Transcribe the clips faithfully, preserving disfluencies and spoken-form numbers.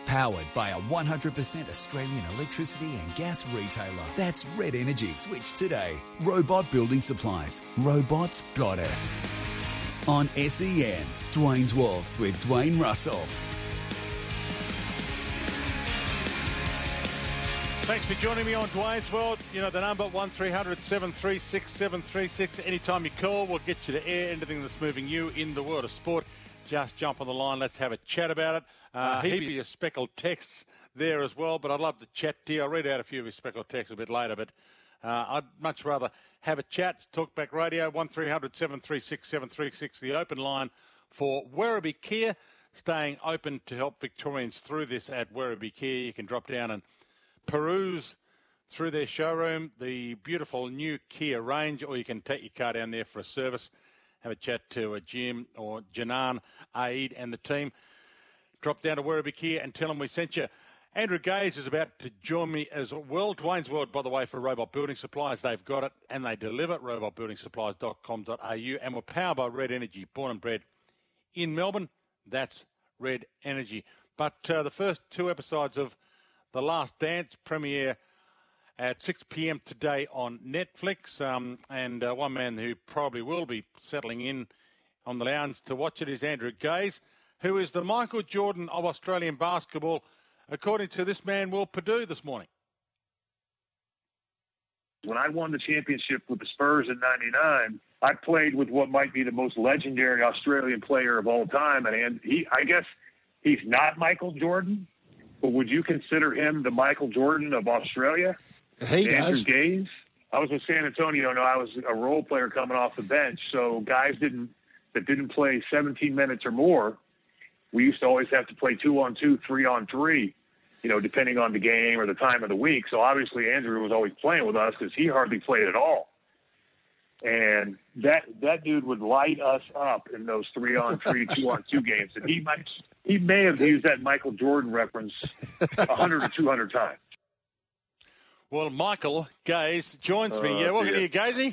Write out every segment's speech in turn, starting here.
Powered by a one hundred percent Australian electricity and gas retailer. That's Red Energy. Switch today. Robot Building Supplies. Robots got it. On S E N, Dwayne's World with Dwayne Russell. Thanks for joining me on Dwayne's World. You know the number, one three hundred seven three six seven three six. Anytime you call, we'll get you to air anything that's moving you in the world of sport. Just jump on the line. Let's have a chat about it. Uh, a heap of your speckled texts there as well, but I'd love to chat to you. I'll read out a few of your speckled texts a bit later, but uh, I'd much rather have a chat. Talkback Radio, one three hundred seven three six seven three six, the open line for Werribee Kia, staying open to help Victorians through this at Werribee Kia. You can drop down and peruse through their showroom, the beautiful new Kia range, or you can take your car down there for a service. Have a chat to a Jim or Janan, Aid and the team. Drop down to Werribee Kia and tell them we sent you. Andrew Gaze is about to join me as well. Dwayne's World, by the way, for Robot Building Supplies. They've got it and they deliver. robot building supplies dot com dot a u. And we're powered by Red Energy, born and bred in Melbourne. That's Red Energy. But uh, the first two episodes of The Last Dance premiere at six p.m. today on Netflix. Um, and uh, one man who probably will be settling in on the lounge to watch it is Andrew Gaze, who is the Michael Jordan of Australian basketball, according to this man, Will Perdue, this morning. When I won the championship with the Spurs in ninety-nine, I played with what might be the most legendary Australian player of all time. And he, I guess he's not Michael Jordan, but would you consider him the Michael Jordan of Australia? He Andrew does. Gaze. I was in San Antonio. No, I was a role player coming off the bench. So guys didn't that didn't play seventeen minutes or more, we used to always have to play two on two, three on three, you know, depending on the game or the time of the week. So obviously Andrew was always playing with us because he hardly played at all. And that that dude would light us up in those three on three, two on two games. And he might he may have used that Michael Jordan reference a hundred or two hundred times. Well, Michael Gaze joins me. Oh, yeah, welcome dear. to you, Gazy.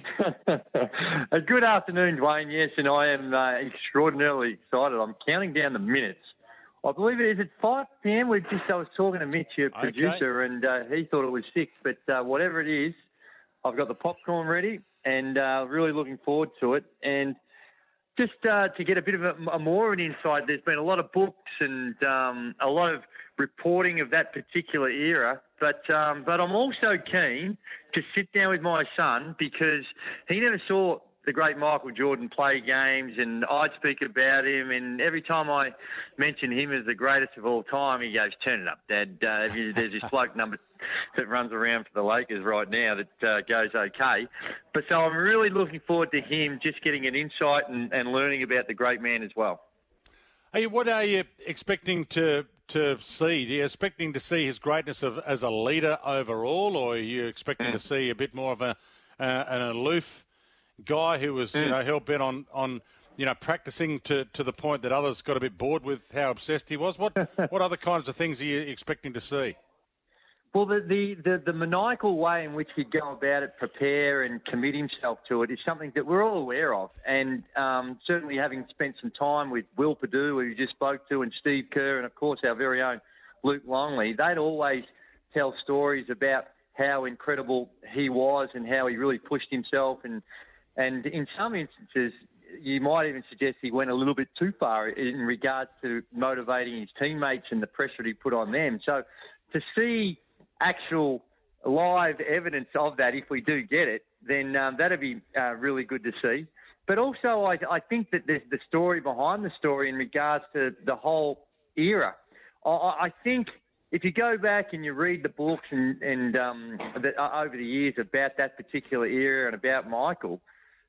Uh, Good afternoon, Dwayne. Yes, and I am uh, extraordinarily excited. I'm counting down the minutes. I believe it is at five p.m. We've just, I was talking to Mitch, your Okay. producer, and uh, he thought it was six. But uh, whatever it is, I've got the popcorn ready and uh, really looking forward to it. And just uh, to get a bit of a, a more of an insight, there's been a lot of books and um, a lot of reporting of that particular era. But um, but I'm also keen to sit down with my son because he never saw the great Michael Jordan play games, and I'd speak about him. And every time I mention him as the greatest of all time, he goes, "Turn it up, Dad." Uh, there's this bloke number that runs around for the Lakers right now that uh, goes okay. But so I'm really looking forward to him just getting an insight and, and learning about the great man as well. Hey, what are you expecting to to see? Are you expecting to see his greatness of, as a leader overall, or are you expecting Mm. to see a bit more of a uh, an aloof guy who was, Mm. you know, hell bent on, on you know, practicing to, to the point that others got a bit bored with how obsessed he was? What what other kinds of things are you expecting to see? Well, the, the, the, the maniacal way in which he'd go about it, prepare and commit himself to it is something that we're all aware of. And um, certainly having spent some time with Will Perdue, who you just spoke to, and Steve Kerr, and of course our very own Luke Longley, they'd always tell stories about how incredible he was and how he really pushed himself. And, and in some instances, you might even suggest he went a little bit too far in regards to motivating his teammates and the pressure he put on them. So to see actual live evidence of that, if we do get it, then um, that'd be uh, really good to see. But also, I, I think that there's the story behind the story in regards to the whole era. I, I think if you go back and you read the books and, and um, the, uh, over the years about that particular era and about Michael,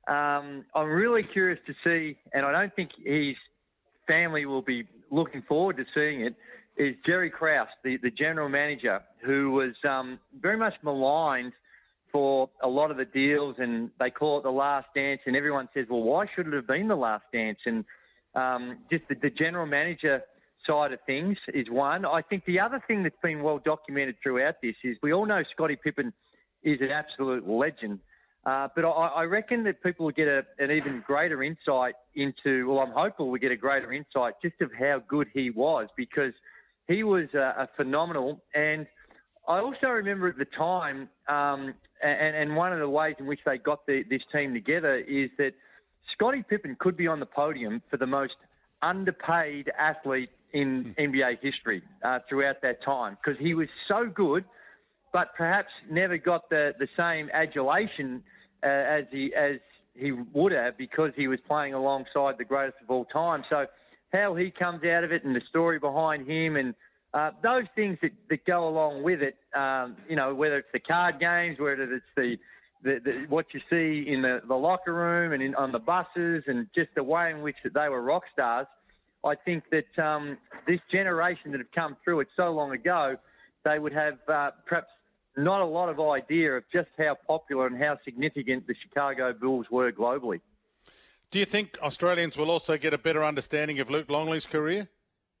um, I'm really curious to see, and I don't think his family will be looking forward to seeing it, is Jerry Krause, the, the general manager, who was um, very much maligned for a lot of the deals, and they call it the last dance, and everyone says, well, why should it have been the last dance? And um, just the, the general manager side of things is one. I think the other thing that's been well documented throughout this is we all know Scottie Pippen is an absolute legend, uh, but I, I reckon that people will get a, an even greater insight into, well, I'm hopeful we get a greater insight just of how good he was, because he was uh, a phenomenal. And I also remember at the time, um, and, and one of the ways in which they got the, this team together is that Scottie Pippen could be on the podium for the most underpaid athlete in N B A history uh, throughout that time, because he was so good, but perhaps never got the, the same adulation uh, as he as he would have, because he was playing alongside the greatest of all time. So how he comes out of it and the story behind him and uh, those things that, that go along with it, um, you know, whether it's the card games, whether it's the, the, the what you see in the, the locker room and in, on the buses, and just the way in which that they were rock stars. I think that um, this generation that have come through it so long ago, they would have uh, perhaps not a lot of idea of just how popular and how significant the Chicago Bulls were globally. Do you think Australians will also get a better understanding of Luke Longley's career?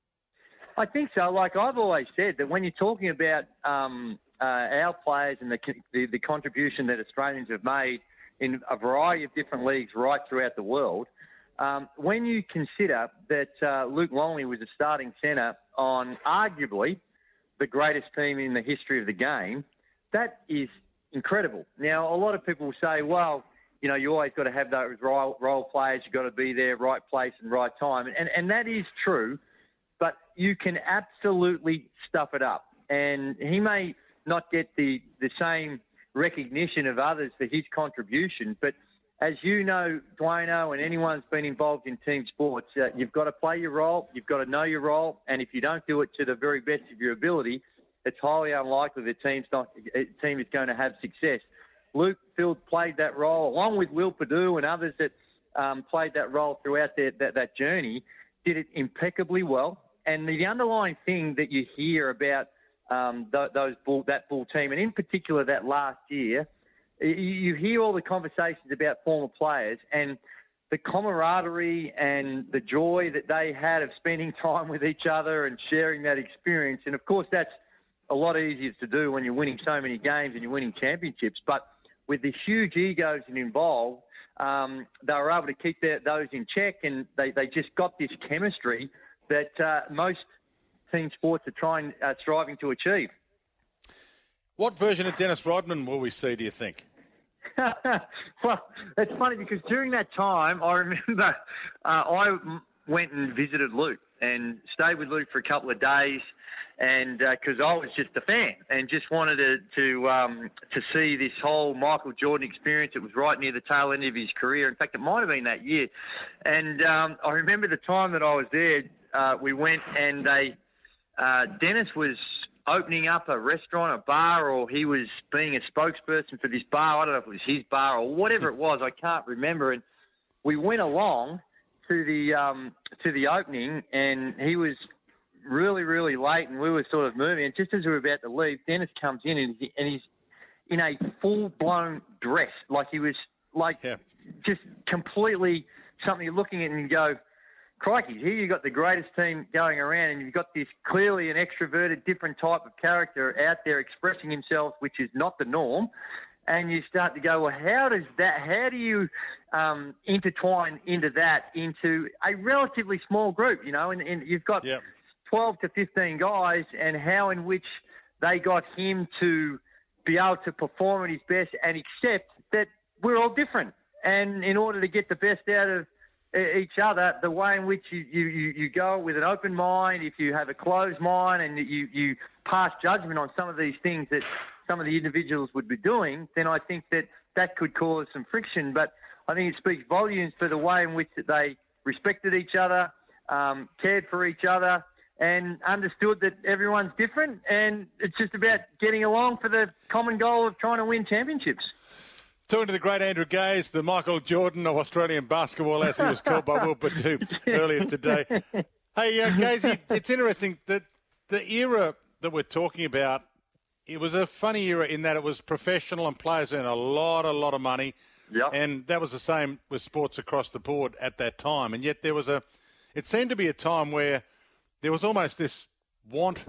I think so. Like I've always said, that when you're talking about um, uh, our players and the, the the contribution that Australians have made in a variety of different leagues right throughout the world, um, when you consider that uh, Luke Longley was a starting centre on arguably the greatest team in the history of the game, that is incredible. Now, a lot of people will say, well, you know, you always got to have those role, role players. You've got to be there, right place and right time. And, and that is true, but you can absolutely stuff it up. And he may not get the, the same recognition of others for his contribution, but as you know, Dwayno, and anyone's been involved in team sports, uh, you've got to play your role, you've got to know your role, and if you don't do it to the very best of your ability, it's highly unlikely the team's not, team is going to have success. Luke Field played that role, along with Will Perdue and others that um, played that role throughout their, that, that journey, did it impeccably well. And the underlying thing that you hear about um, th- those bull, that Bull team, and in particular that last year, you hear all the conversations about former players and the camaraderie and the joy that they had of spending time with each other and sharing that experience. And, of course, that's a lot easier to do when you're winning so many games and you're winning championships. But with the huge egos involved, um, they were able to keep their, those in check, and they, they just got this chemistry that uh, most team sports are trying, uh, striving to achieve. What version of Dennis Rodman will we see, do you think? Well, it's funny because during that time, I remember uh, I went and visited Luke and stayed with Luke for a couple of days, and because uh, I was just a fan and just wanted to to, um, to see this whole Michael Jordan experience. It was right near the tail end of his career. In fact, it might have been that year. And um, I remember the time that I was there, uh, we went and they uh, Dennis was opening up a restaurant, a bar, or he was being a spokesperson for this bar. I don't know if it was his bar or whatever it was. I can't remember. And we went along to the um, to the opening, and he was really, really late, and we were sort of moving. And just as we were about to leave, Dennis comes in, and, he, and he's in a full-blown dress. Like he was like yeah. just completely something you're looking at and you go, crikey, here you've got the greatest team going around, and you've got this clearly an extroverted, different type of character out there expressing himself, which is not the norm. And you start to go, well, how does that, how do you um, intertwine into that, into a relatively small group, you know, and, and you've got yep. twelve to fifteen guys, and how in which they got him to be able to perform at his best and accept that we're all different. And in order to get the best out of each other, the way in which you, you, you go with an open mind, if you have a closed mind and you, you pass judgment on some of these things that some of the individuals would be doing, then I think that that could cause some friction. But I think it speaks volumes for the way in which that they respected each other, um, cared for each other, and understood that everyone's different, and it's just about getting along for the common goal of trying to win championships. Talking to the great Andrew Gaze, the Michael Jordan of Australian basketball, as he was called by Will Perdue earlier today. Hey, uh, Gaze, it's interesting that the era that we're talking about, it was a funny era in that it was professional and players earned a lot, a lot of money. Yep. And that was the same with sports across the board at that time. And yet there was a, it seemed to be a time where there was almost this want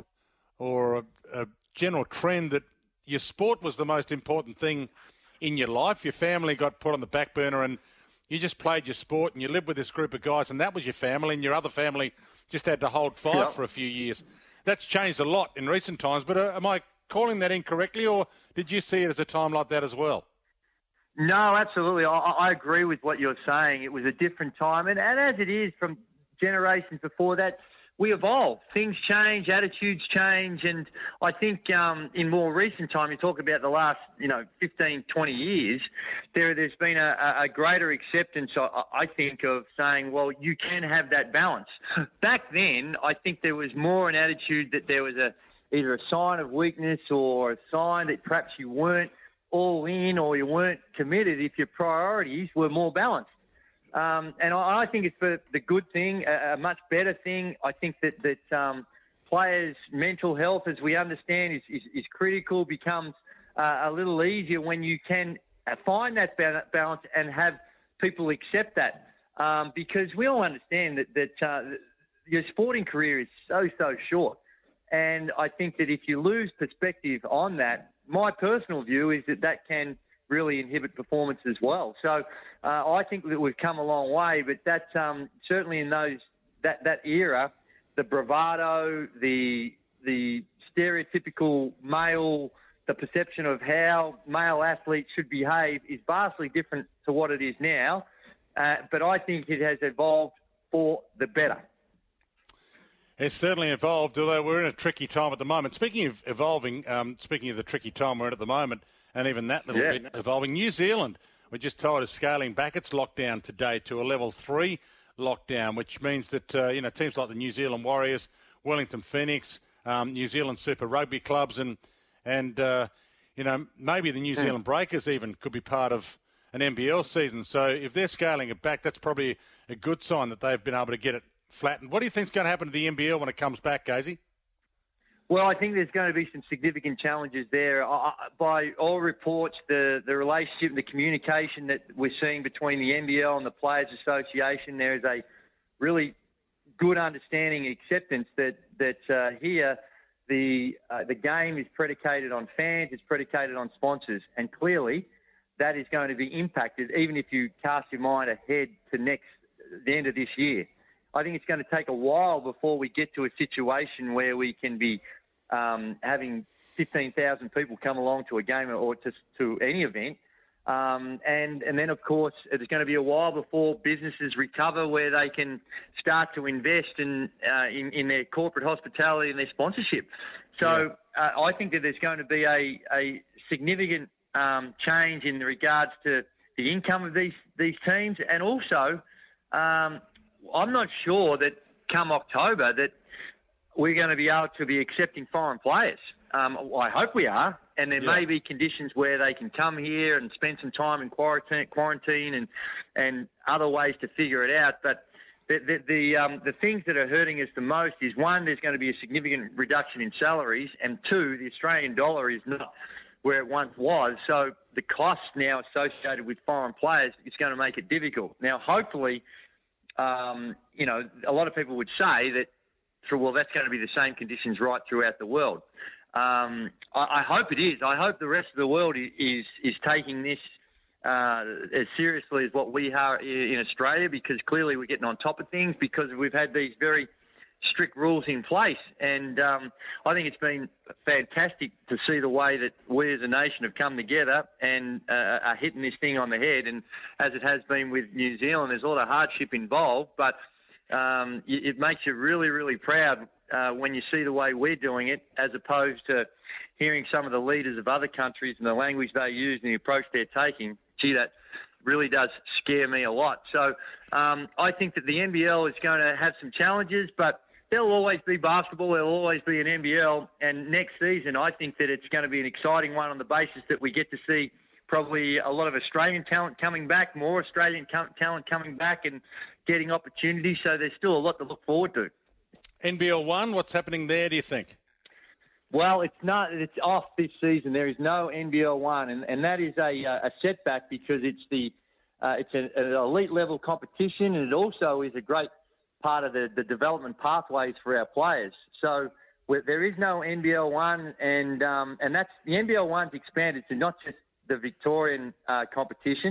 or a, a general trend that your sport was the most important thing in your life. Your family got put on the back burner and you just played your sport and you lived with this group of guys and that was your family, and your other family just had to hold fire yep. for a few years. that's changed a lot in recent times. But uh, am I calling that incorrectly, or did you see it as a time like that as well? No, absolutely. I, I agree with what you're saying. It was a different time. And, and as it is from generations before that, we evolve. Things change, attitudes change. And I think um, in more recent time, you talk about the last, you know, fifteen, twenty years, there, there's been a, a greater acceptance, I, I think, of saying, well, you can have that balance. Back then, I think there was more an attitude that there was a either a sign of weakness or a sign that perhaps you weren't all in or you weren't committed if your priorities were more balanced. Um, and I, I think it's the, the good thing, a, a much better thing. I think that, that um, players' mental health, as we understand, is, is, is critical, becomes uh, a little easier when you can find that balance and have people accept that. Um, because we all understand that, that uh, your sporting career is so, so short. And I think that if you lose perspective on that, my personal view is that that can really inhibit performance as well. So uh, I think that we've come a long way, but that's um, certainly in those that, that era, the bravado, the the stereotypical male, the perception of how male athletes should behave is vastly different to what it is now. Uh, but I think it has evolved for the better. It's certainly evolved, although we're in a tricky time at the moment. Speaking of evolving, um, speaking of the tricky time we're in at the moment, and even that little yeah. bit evolving, New Zealand, we're just told, is scaling back its lockdown today to a level three lockdown, which means that, uh, you know, teams like the New Zealand Warriors, Wellington Phoenix, um, New Zealand Super Rugby clubs, and, and uh, you know, maybe the New Zealand Breakers even could be part of an N B L season. So if they're scaling it back, that's probably a good sign that they've been able to get it flattened. What do you think is going to happen to the N B L when it comes back, Gazy? Well, I think there's going to be some significant challenges there. Uh, by all reports, the, the relationship and the communication that we're seeing between the N B L and the Players Association, there is a really good understanding and acceptance that, that uh, here the, uh, the game is predicated on fans, it's predicated on sponsors, and clearly that is going to be impacted even if you cast your mind ahead to next the end of this year. I think it's going to take a while before we get to a situation where we can be um, having fifteen thousand people come along to a game or to, to any event. Um, and, and then, of course, it's going to be a while before businesses recover where they can start to invest in, uh, in, in their corporate hospitality and their sponsorship. So yeah. uh, I think that there's going to be a, a significant um, change in regards to the income of these, these teams, and also um, I'm not sure that come October that we're going to be able to be accepting foreign players. Um, I hope we are, and there yeah. may be conditions where they can come here and spend some time in quarantine, quarantine and and other ways to figure it out. But the the the, um, the things that are hurting us the most is, one, there's going to be a significant reduction in salaries, and two, the Australian dollar is not where it once was. So the costs now associated with foreign players is going to make it difficult. Now, hopefully, um, you know, a lot of people would say that, through, well, that's going to be the same conditions right throughout the world. Um, I, I hope it is. I hope the rest of the world is is taking this uh, as seriously as what we are in Australia, because clearly we're getting on top of things because we've had these very strict rules in place. And um, I think it's been fantastic to see the way that we as a nation have come together and uh, are hitting this thing on the head. And as it has been with New Zealand, there's a lot of hardship involved, but um, it makes you really, really proud Uh, when you see the way we're doing it, as opposed to hearing some of the leaders of other countries and the language they use and the approach they're taking. Gee, that really does scare me a lot. So um, I think that the N B L is going to have some challenges, but there'll always be basketball, there'll always be an N B L. And next season, I think that it's going to be an exciting one on the basis that we get to see probably a lot of Australian talent coming back, more Australian talent coming back and getting opportunities. So there's still a lot to look forward to. N B L one, what's happening there, do you think? Well, it's not. It's off this season. There is no N B L one, and, and that is a, a setback because it's the uh, it's an, an elite level competition, and it also is a great part of the, the development pathways for our players. So there is no N B L one, and um, and that's the N B L one's expanded to not just the Victorian uh, competition,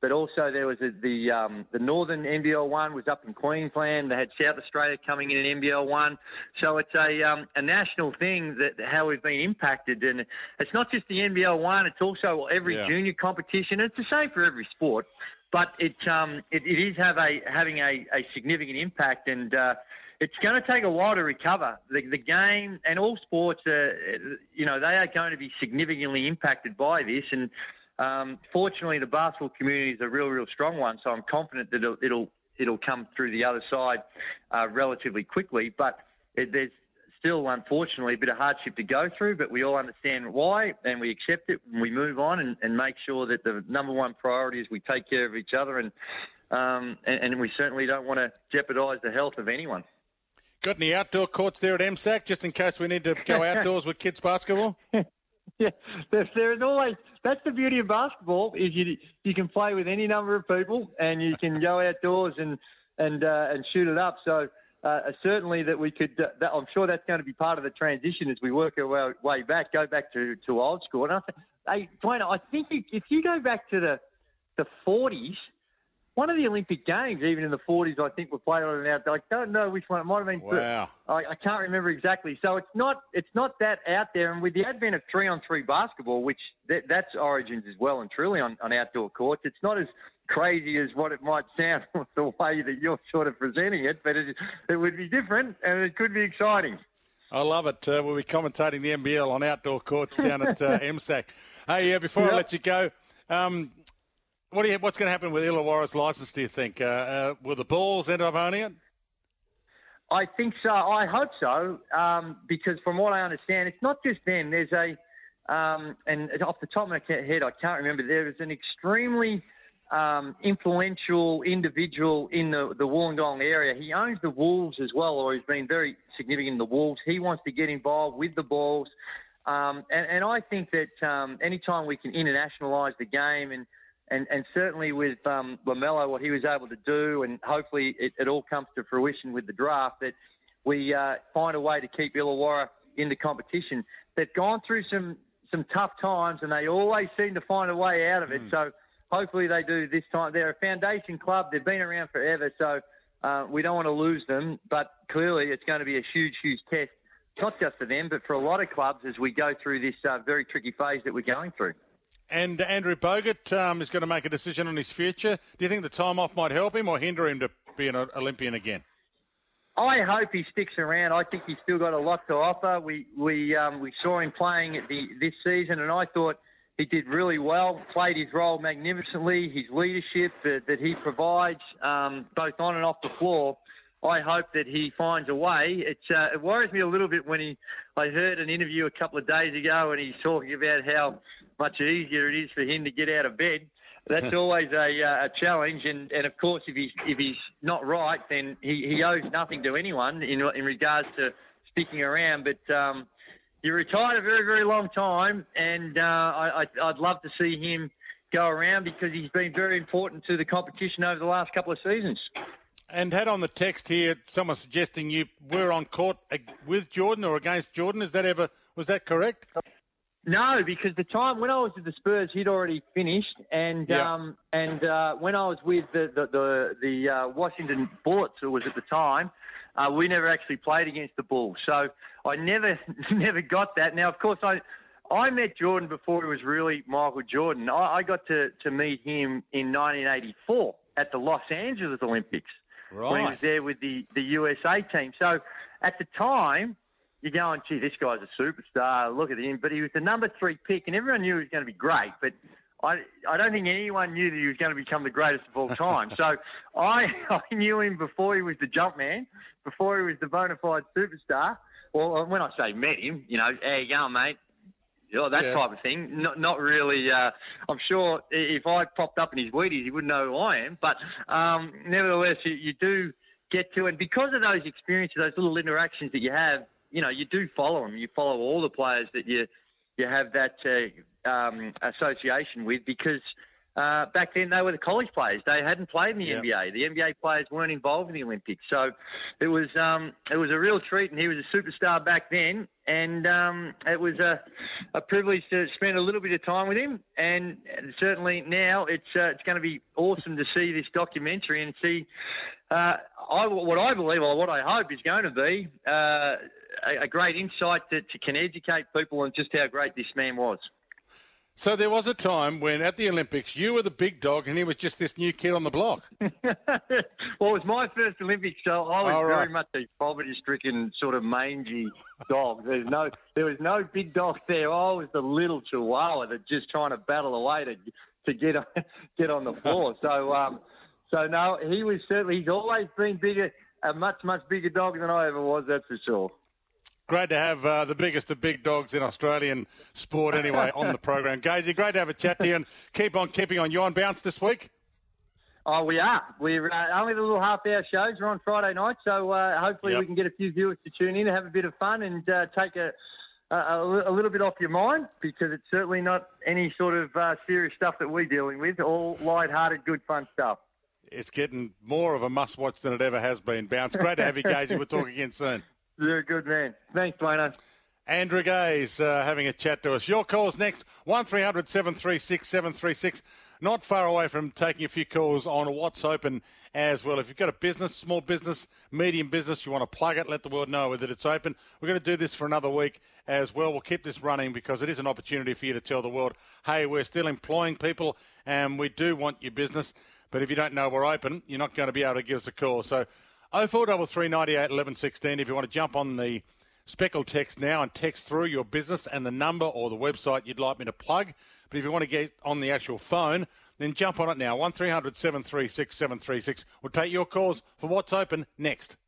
but also there was a, the um, the Northern N B L one was up in Queensland. They had South Australia coming in in N B L one. So it's a um, a national thing that how we've been impacted. And it's not just the N B L one, it's also every yeah. junior competition. It's the same for every sport. But it, um, it, it is have a, having a, a significant impact, and uh, it's going to take a while to recover. The, the game and all sports, are, you know, they are going to be significantly impacted by this. And um, fortunately, the basketball community is a real, real strong one. So I'm confident that it'll it'll, it'll come through the other side uh, relatively quickly. But it, there's still, unfortunately, a bit of hardship to go through, but we all understand why, and we accept it, and we move on and, and make sure that the number one priority is we take care of each other, and um, and, and we certainly don't want to jeopardise the health of anyone. Got any outdoor courts there at M S A C, just in case we need to go outdoors with kids basketball? Yeah, there, there's always, that's the beauty of basketball, is you you can play with any number of people, and you can go outdoors and, and, uh, and shoot it up, so... Uh, certainly that we could, uh, that, I'm sure that's going to be part of the transition as we work our way, way back, go back to, to old school. And I, th- hey, Dwayne, I think you, if you go back to the the forties, one of the Olympic Games, even in the forties, I think were played on an outdoor. I don't know which one it might have been. Wow. I, I can't remember exactly. So it's not it's not that out there. And with the advent of three-on-three basketball, which that, that's origins as well and truly on, on outdoor courts, it's not as crazy as what it might sound the way that you're sort of presenting it, but it, it would be different and it could be exciting. I love it. Uh, we'll be commentating the N B L on outdoor courts down at uh, M S A C. Hey, uh, before yep. I let you go, um, what do you, what's going to happen with Illawarra's licence, do you think? Uh, uh, will the Bulls end up owning it? I think so. I hope so, um, because from what I understand, it's not just them. There's a, um, and off the top of my head, I can't remember, there is an extremely... Um, influential individual in the, the Wollongong area. He owns the Wolves as well, or he's been very significant in the Wolves. He wants to get involved with the Bulls. Um, and, and I think that um, anytime we can internationalise the game, and, and, and certainly with um, LaMelo, what he was able to do, and hopefully it, it all comes to fruition with the draft, that we uh, find a way to keep Illawarra in the competition. They've gone through some, some tough times, and they always seem to find a way out of it. Mm. So hopefully they do this time. They're a foundation club. They've been around forever, so uh, we don't want to lose them. But clearly it's going to be a huge, huge test, not just for them, but for a lot of clubs as we go through this uh, very tricky phase that we're going through. And Andrew Bogut um, is going to make a decision on his future. Do you think the time off might help him or hinder him to be an Olympian again? I hope he sticks around. I think he's still got a lot to offer. We we um, we saw him playing at the this season, and I thought he did really well, played his role magnificently. His leadership that, that he provides, um, both on and off the floor, I hope that he finds a way. It's, uh, it worries me a little bit when he, I heard an interview a couple of days ago and he's talking about how much easier it is for him to get out of bed. That's always a, uh, a challenge. And, and, of course, if he's, if he's not right, then he, he owes nothing to anyone in, in regards to sticking around. But... Um, He retired a very, very long time, and uh, I, I'd love to see him go around because he's been very important to the competition over the last couple of seasons. And had on the text here someone suggesting you were on court with Jordan or against Jordan. Is that ever was that correct? No, because the time when I was with the Spurs, he'd already finished, and yeah. um, and uh, when I was with the the the, the uh, Washington Bullets, it was at the time. Uh, we never actually played against the Bulls, so I never never got that. Now, of course, I I met Jordan before he was really Michael Jordan. I, I got to, to meet him in nineteen eighty-four at the Los Angeles Olympics right. when he was there with the, the U S A team. So at the time, you're going, gee, this guy's a superstar. Look at him. But he was the number three pick, and everyone knew he was going to be great. But I, I don't think anyone knew that he was going to become the greatest of all time. So I, I knew him before he was the jump man, before he was the bona fide superstar. Well, when I say met him, you know, how you going, mate? Oh, that yeah. type of thing. Not, not really. Uh, I'm sure if I popped up in his Wheaties, he wouldn't know who I am. But um, nevertheless, you, you do get to, and because of those experiences, those little interactions that you have, you know, you do follow them. You follow all the players that you you have that uh, um, association with, because Uh, back then, they were the college players. They hadn't played in the Yep. N B A. The N B A players weren't involved in the Olympics. So it was um, it was a real treat, and he was a superstar back then. And um, it was a, a privilege to spend a little bit of time with him. And certainly now it's uh, it's going to be awesome to see this documentary and see uh, I, what I believe or what I hope is going to be uh, a, a great insight that can educate people on just how great this man was. So there was a time when at the Olympics you were the big dog and he was just this new kid on the block. Well, it was my first Olympics, so I was All right. very much a poverty-stricken, sort of mangy dog. There's no, there was no big dog there. I was the little chihuahua that just trying to battle away to to get on, get on the floor. So, um, so no, he was certainly. He's always been bigger, a much much bigger dog than I ever was. That's for sure. Great to have uh, the biggest of big dogs in Australian sport anyway on the program. Gazy, great to have a chat to you and keep on keeping on. You on bounce this week? Oh, we are. We're uh, only the little half-hour shows. We're on Friday night, so uh, hopefully Yep. we can get a few viewers to tune in and have a bit of fun and uh, take a, a, a little bit off your mind, because it's certainly not any sort of uh, serious stuff that we're dealing with. All light-hearted, good fun stuff. It's getting more of a must-watch than it ever has been. Bounce. Great to have you, Gazy. We'll talk again soon. You're a good man. Thanks, Dwayno. Andrew Gaze uh, having a chat to us. Your calls next, one three hundred seven three six seven three six. Not far away from taking a few calls on What's Open as well. If you've got a business, small business, medium business, you want to plug it, let the world know that it's open. We're going to do this for another week as well. We'll keep this running because it is an opportunity for you to tell the world, hey, we're still employing people and we do want your business. But if you don't know we're open, you're not going to be able to give us a call. So oh four three three, nine eight, one one one six if you want to jump on the Speckle text now and text through your business and the number or the website you'd like me to plug. But if you want to get on the actual phone, then jump on it now. one three hundred seven three six seven three six. We'll take your calls for What's Open next.